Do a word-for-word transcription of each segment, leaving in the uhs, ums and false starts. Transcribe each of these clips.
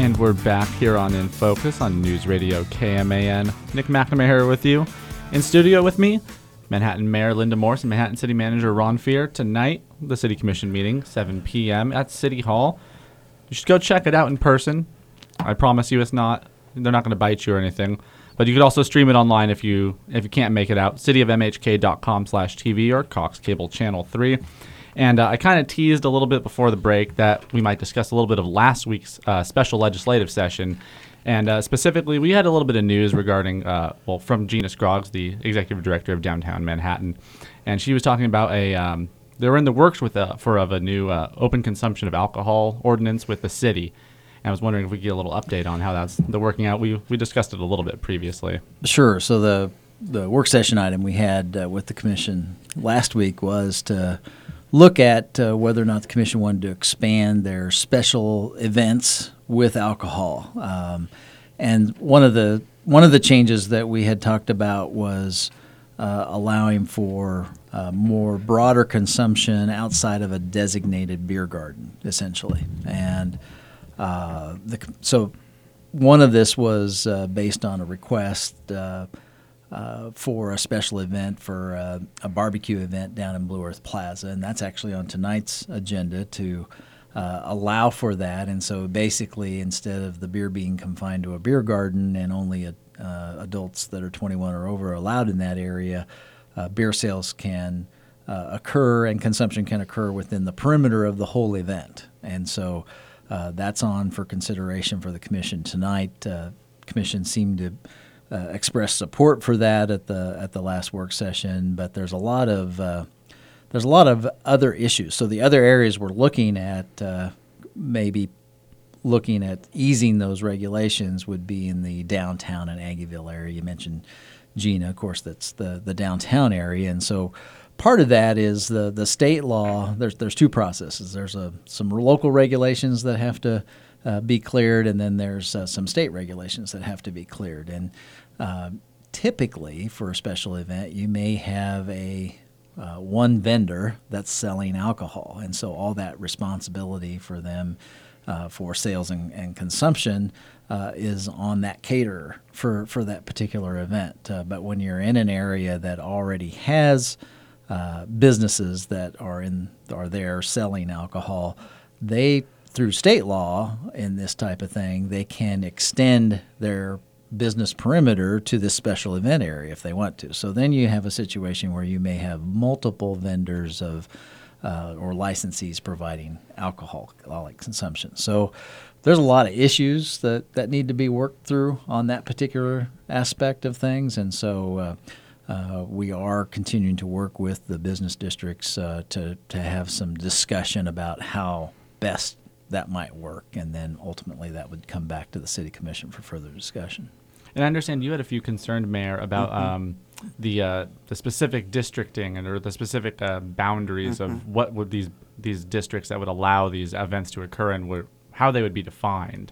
And we're back here on In Focus on News Radio K M A N. Nick McNamara here with you. In studio with me, Manhattan Mayor Linda Morse and Manhattan City Manager Ron Fear. Tonight, the City Commission meeting, seven p.m. at City Hall. You should go check it out in person. I promise you it's not, they're not going to bite you or anything. But you could also stream it online if you if you can't make it out. cityofmhk.com slash TV or Cox Cable Channel three. And uh, I kind of teased a little bit before the break that we might discuss a little bit of last week's uh, special legislative session. And uh, specifically, we had a little bit of news regarding, uh, well, from Gina Scroggs, the executive director of Downtown Manhattan. And she was talking about a, um, they were in the works with a, for of a new uh, open consumption of alcohol ordinance with the city. And I was wondering if we could get a little update on how that's the working out. We we discussed it a little bit previously. Sure. So the the work session item we had uh, with the commission last week was to look at uh, whether or not the commission wanted to expand their special events with alcohol. Um, and one of the one of the changes that we had talked about was uh, allowing for uh, more broader consumption outside of a designated beer garden, essentially. And Uh, the, so one of this was uh, based on a request uh, uh, for a special event for uh, a barbecue event down in Blue Earth Plaza, and that's actually on tonight's agenda to uh, allow for that. And so basically, instead of the beer being confined to a beer garden and only a, uh, adults that are twenty-one or over are allowed in that area, uh, beer sales can uh, occur and consumption can occur within the perimeter of the whole event. And so Uh, that's on for consideration for the commission tonight. Uh, commission seemed to uh, express support for that at the at the last work session, but there's a lot of uh, there's a lot of other issues. So the other areas we're looking at, uh, maybe looking at easing those regulations, would be in the downtown and Aggieville area. You mentioned Gina, of course, that's the the downtown area, and so part of that is the the state law. There's there's two processes. There's a some local regulations that have to uh, be cleared, and then there's uh, some state regulations that have to be cleared. And uh, typically, for a special event, you may have a uh, one vendor that's selling alcohol, and so all that responsibility for them uh, for sales and, and consumption uh, is on that caterer for for that particular event. Uh, but when you're in an area that already has Uh, businesses that are in are there selling alcohol, they, through state law in this type of thing, they can extend their business perimeter to this special event area if they want to. So then you have a situation where you may have multiple vendors of uh, or licensees providing alcoholic consumption. So there's a lot of issues that, that need to be worked through on that particular aspect of things, and so uh, Uh, we are continuing to work with the business districts uh, to to have some discussion about how best that might work, and then ultimately that would come back to the City Commission for further discussion. And I understand you had a few concerned, Mayor, about mm-hmm. um, the uh, the specific districting and or the specific uh, boundaries mm-hmm. of what would these these districts that would allow these events to occur and where, how they would be defined.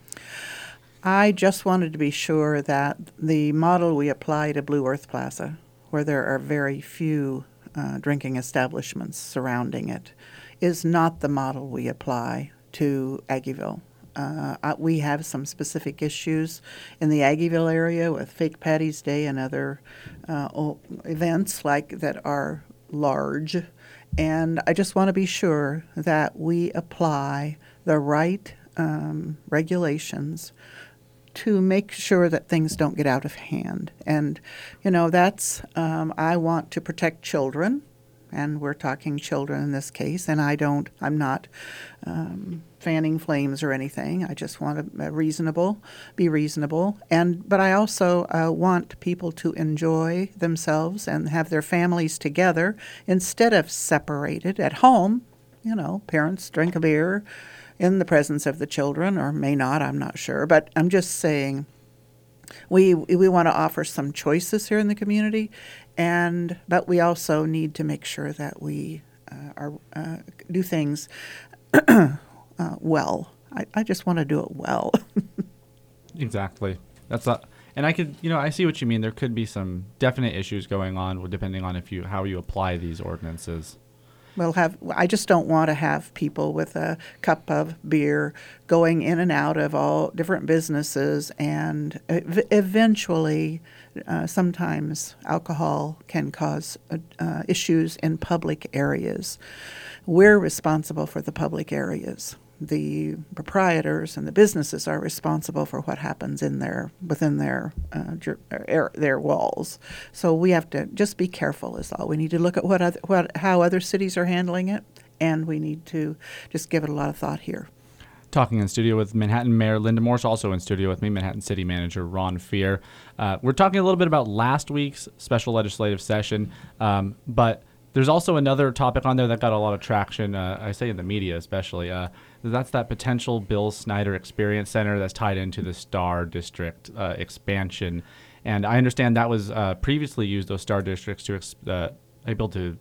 I just wanted to be sure that the model we apply to Blue Earth Plaza, where there are very few uh, drinking establishments surrounding it, is not the model we apply to Aggieville. Uh, we have some specific issues in the Aggieville area with Fake Patty's Day and other uh, events like that are large. And I just want to be sure that we apply the right um, regulations to make sure that things don't get out of hand. And, you know, that's, um, I want to protect children, and we're talking children in this case, and I don't, I'm not um, fanning flames or anything. I just want to uh, reasonable, be reasonable. And, but I also uh, want people to enjoy themselves and have their families together instead of separated at home. You know, parents drink a beer in the presence of the children, or may not, I'm not sure. But I'm just saying we we want to offer some choices here in the community, and but we also need to make sure that we uh, are uh, do things uh, well. I, I just want to do it well. Exactly. That's a, and I could, you know, I see what you mean. There could be some definite issues going on depending on if you how you apply these ordinances. We'll have. I just don't want to have people with a cup of beer going in and out of all different businesses, and ev- eventually, uh, sometimes alcohol can cause uh, uh, issues in public areas. We're responsible for the public areas. The proprietors and the businesses are responsible for what happens in their within their uh, jur- er, their walls. So we have to just be careful. Is all we need to look at what other, what how other cities are handling it, and we need to just give it a lot of thought here. Talking in studio with Manhattan Mayor Linda Morse, also in studio with me, Manhattan City Manager Ron Fear. Uh, we're talking a little bit about last week's special legislative session, um, but there's also another topic on there that got a lot of traction, uh, I say in the media especially. Uh, that's that potential Bill Snyder Experience Center that's tied into the Star District uh, expansion. And I understand that was uh, previously used, those Star Districts, to ex- uh, able to,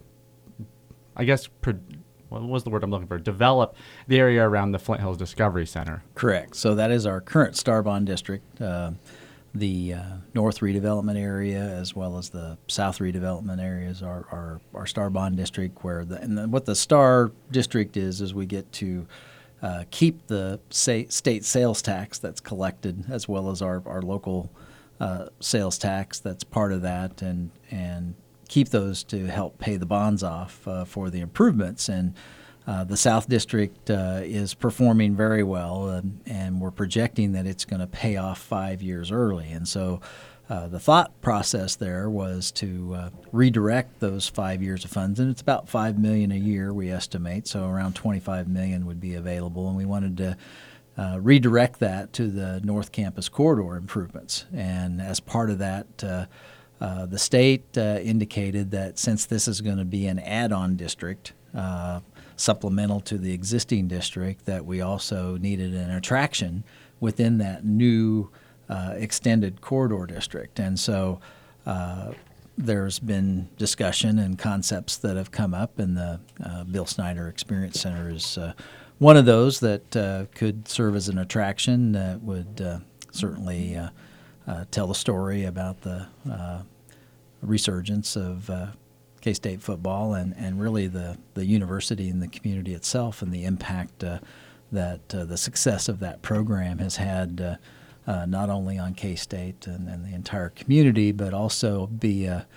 I guess, pro- what was the word I'm looking for? Develop the area around the Flint Hills Discovery Center. Correct. So that is our current Star Bond District. Uh, The uh, North redevelopment area as well as the South redevelopment areas are our, our Star Bond District, where the, and the, what the Star District is is we get to uh, keep the say, state sales tax that's collected as well as our, our local uh, sales tax that's part of that, and and keep those to help pay the bonds off uh, for the improvements. And Uh, the South District uh, is performing very well, and, and we're projecting that it's going to pay off five years early. And so uh, the thought process there was to uh, redirect those five years of funds, and it's about five million dollars a year we estimate, so around twenty-five million dollars would be available, and we wanted to uh, redirect that to the North Campus corridor improvements. And as part of that, uh, uh, the state uh, indicated that since this is going to be an add-on district, uh, supplemental to the existing district, that we also needed an attraction within that new uh, extended corridor district. And so uh, there's been discussion and concepts that have come up, and the uh, Bill Snyder Experience Center is uh, one of those that uh, could serve as an attraction that would uh, certainly uh, uh, tell the story about the uh, resurgence of uh, K-State football, and, and really the, the university and the community itself, and the impact uh, that uh, the success of that program has had uh, uh, not only on K-State and, and the entire community, but also be a,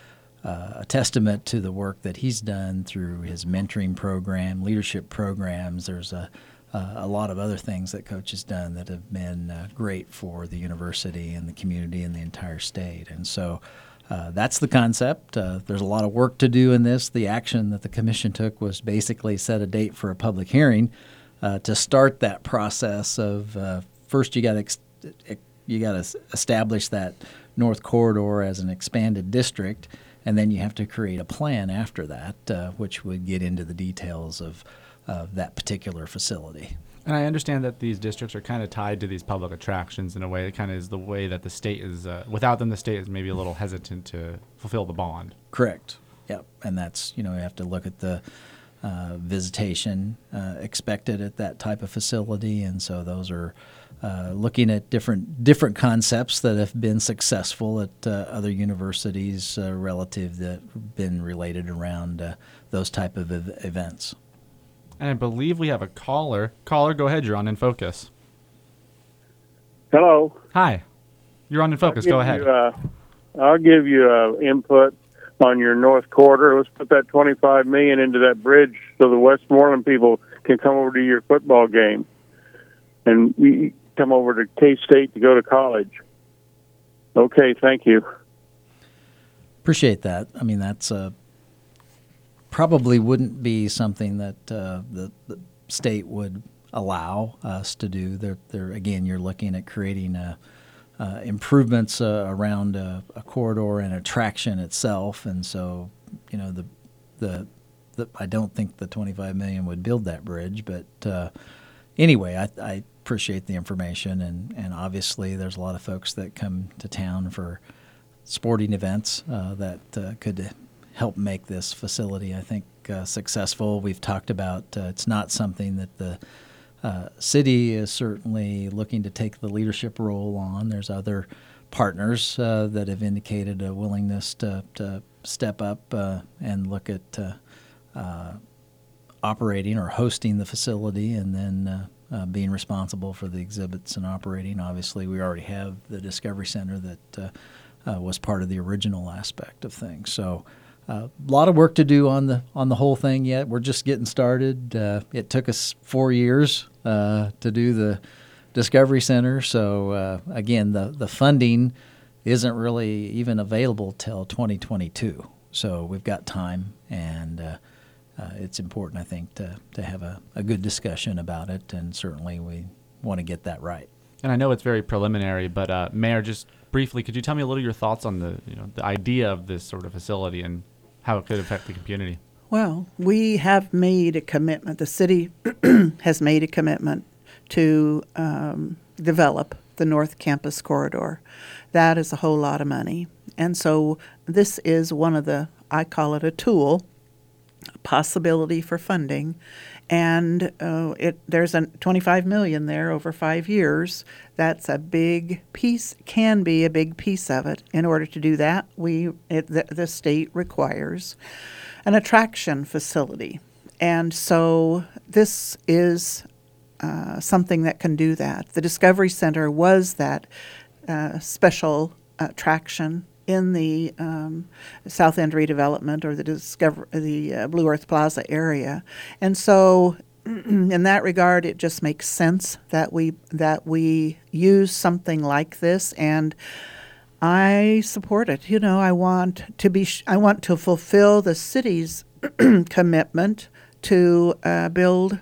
a testament to the work that he's done through his mentoring program, leadership programs. There's a, a lot of other things that Coach has done that have been uh, great for the university and the community and the entire state. And so Uh, that's the concept. Uh, there's a lot of work to do in this. The action that the commission took was basically set a date for a public hearing uh, to start that process of uh, first you got to ex- you got to establish that North Corridor as an expanded district, and then you have to create a plan after that, uh, which would get into the details of of that particular facility. And I understand that these districts are kind of tied to these public attractions in a way. It kind of is the way that the state is, uh, without them, the state is maybe a little hesitant to fulfill the bond. Correct. Yep. And that's, you know, you have to look at the uh, visitation uh, expected at that type of facility. And so those are uh, looking at different different concepts that have been successful at uh, other universities uh, relative that have been related around uh, those type of ev- events. And I believe we have a caller. Caller, go ahead. You're on In Focus. Hello. Hi. You're on In Focus. Go ahead. You, uh, I'll give you uh, input on your North Corridor. Let's put that twenty-five million dollars into that bridge so the Westmoreland people can come over to your football game, and we come over to K-State to go to college. Okay, thank you. Appreciate that. I mean, that's a probably wouldn't be something that uh, the, the state would allow us to do. They're, they're, again, you're looking at creating a, uh, improvements uh, around a, a corridor and attraction itself, and so you know the, the the I don't think the twenty-five million dollars would build that bridge, but uh, anyway, I, I appreciate the information, and, and obviously there's a lot of folks that come to town for sporting events uh, that uh, could help make this facility, I think, uh, successful. We've talked about uh, it's not something that the uh, city is certainly looking to take the leadership role on. There's other partners uh, that have indicated a willingness to, to step up uh, and look at uh, uh, operating or hosting the facility and then uh, uh, being responsible for the exhibits and operating. Obviously, we already have the Discovery Center that uh, uh, was part of the original aspect of things. So uh, a lot of work to do on the on the whole thing yet. We're just getting started. Uh, it took us four years uh, to do the Discovery Center. So uh, again, the, the funding isn't really even available till twenty twenty-two. So we've got time, and uh, uh, it's important, I think, to, to have a, a good discussion about it, and certainly we want to get that right. And I know it's very preliminary, but uh, Mayor, just briefly, could you tell me a little your thoughts on the you know the idea of this sort of facility and how it could affect the community? Well, we have made a commitment. The city has made a commitment to um, develop the North Campus Corridor. That is a whole lot of money. And so this is one of the, I call it a tool, a possibility for funding. And uh, it there's a twenty-five million dollars there over five years. That's a big piece, can be a big piece of it. In order to do that, we it, the, the state requires an attraction facility. And so this is uh, something that can do that. The Discovery Center was that uh, special attraction in the um, South End redevelopment or the Discover the uh, Blue Earth Plaza area, and so in that regard, it just makes sense that we that we use something like this, and I support it. You know, I want to be sh- I want to fulfill the city's commitment to uh, build,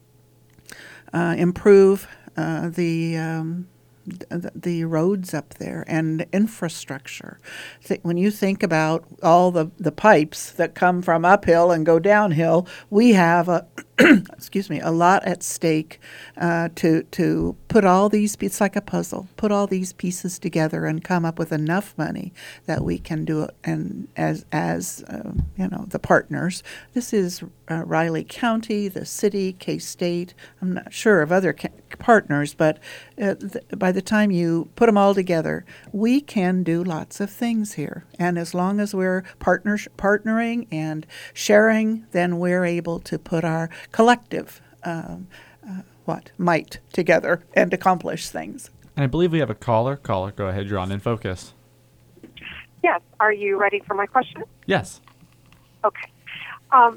uh, improve uh, the. Um, The, the roads up there and infrastructure. Th- when you think about all the, the pipes that come from uphill and go downhill, we have a excuse me a lot at stake uh, to to put all these. It's like a puzzle. Put all these pieces together and come up with enough money that we can do it. And as as uh, you know, the partners. This is uh, Riley County, the city, K-State. I'm not sure of other ca- partners, but uh, th- by the time you put them all together, we can do lots of things here. And as long as we're partners, partnering and sharing, then we're able to put our collective um, uh, what might together and accomplish things. And I believe we have a caller. Caller, go ahead. You're on In Focus. Yes. Are you ready for my question? Yes. Okay. Um,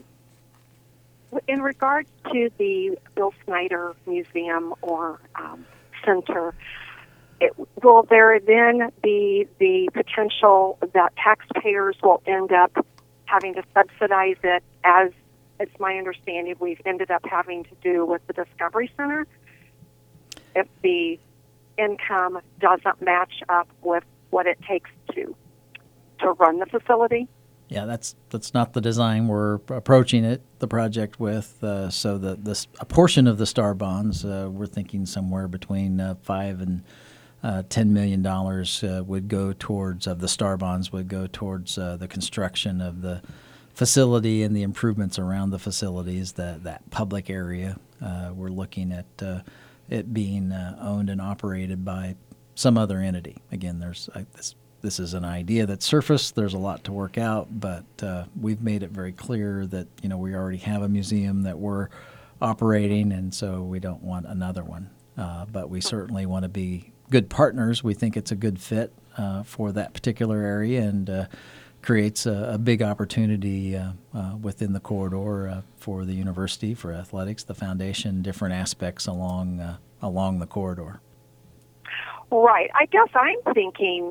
in regards to the Bill Snyder Museum or um, Center, it, will there then be the potential that taxpayers will end up having to subsidize it, as it's my understanding we've ended up having to do with the Discovery Center, if the income doesn't match up with what it takes to to run the facility? Yeah, that's that's not the design we're approaching it, the project with. Uh, so the this a portion of the STAR bonds, uh, we're thinking somewhere between uh, five and uh, ten million dollars uh, would go towards of the STAR bonds would go towards uh, the construction of the facility and the improvements around the facilities, that that public area. Uh, we're looking at uh, it being uh, owned and operated by some other entity. Again, there's uh, this. This is an idea that surfaced. There's a lot to work out, but uh, we've made it very clear that, you know, we already have a museum that we're operating, and so we don't want another one. Uh, but we certainly want to be good partners. We think it's a good fit uh, for that particular area, and uh, creates a, a big opportunity uh, uh, within the corridor uh, for the university, for athletics, the foundation, different aspects along uh, along the corridor. Right. I guess I'm thinking,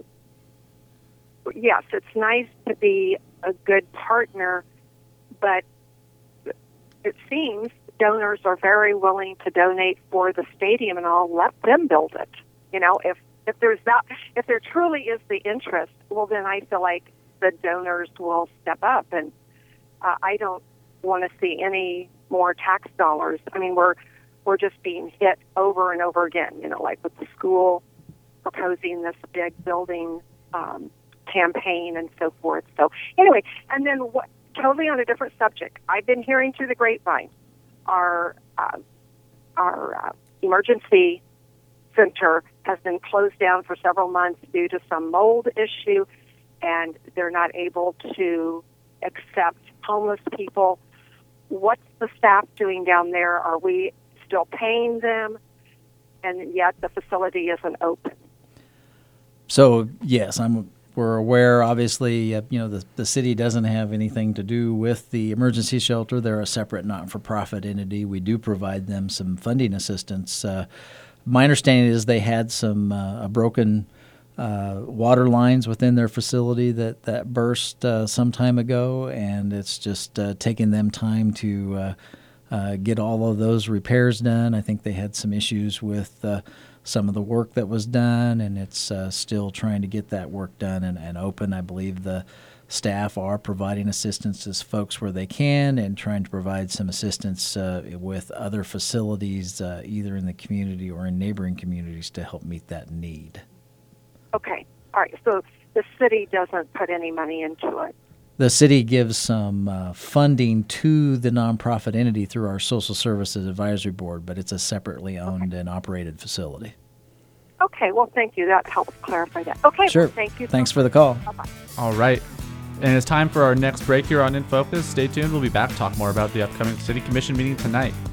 yes, it's nice to be a good partner, but it seems donors are very willing to donate for the stadium and all. Let them build it. You know, if if there's that, if there truly is the interest, well, then I feel like the donors will step up, and uh, I don't want to see any more tax dollars. I mean, we're we're just being hit over and over again. You know, like with the school proposing this big building Um, campaign and so forth. So anyway, and then what, totally on a different subject, I've been hearing through the grapevine, our uh, our uh, emergency center has been closed down for several months due to some mold issue, and they're not able to accept homeless people. what's the staff doing down there? Are we still paying them? And yet the facility isn't open. So yes, I'm. We're aware. Obviously, uh, you know the the city doesn't have anything to do with the emergency shelter. They're a separate not-for-profit entity. We do provide them some funding assistance. Uh, my understanding is they had some uh, a broken uh, water lines within their facility that that burst uh, some time ago, and it's just uh, taking them time to uh, uh, get all of those repairs done. I think they had some issues with. Uh, some of the work that was done, and it's uh, still trying to get that work done and, and open. I believe the staff are providing assistance to folks where they can and trying to provide some assistance uh, with other facilities, uh, either in the community or in neighboring communities, to help meet that need. Okay. All right. So the city doesn't put any money into it. The city gives some uh, funding to the nonprofit entity through our Social Services Advisory Board, but it's a separately owned okay. and operated facility. Okay, well, thank you. That helps clarify that. Okay, sure. Well, thank you. Thanks for the call. Bye-bye. All right. And it's time for our next break here on In Focus. Stay tuned. We'll be back to talk more about the upcoming City Commission meeting tonight.